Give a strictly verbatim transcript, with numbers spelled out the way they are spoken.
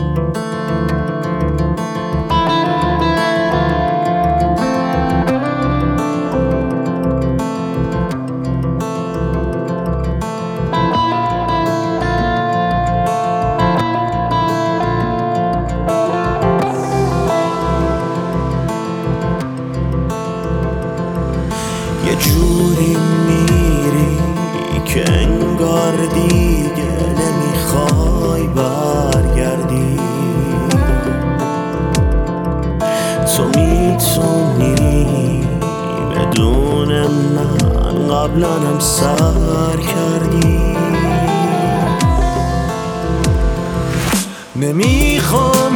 یه جوری میری که انگار دیگه نمیخوای برگردی. تو میتونی بدون من قبلنم سر کردی. نمیخوام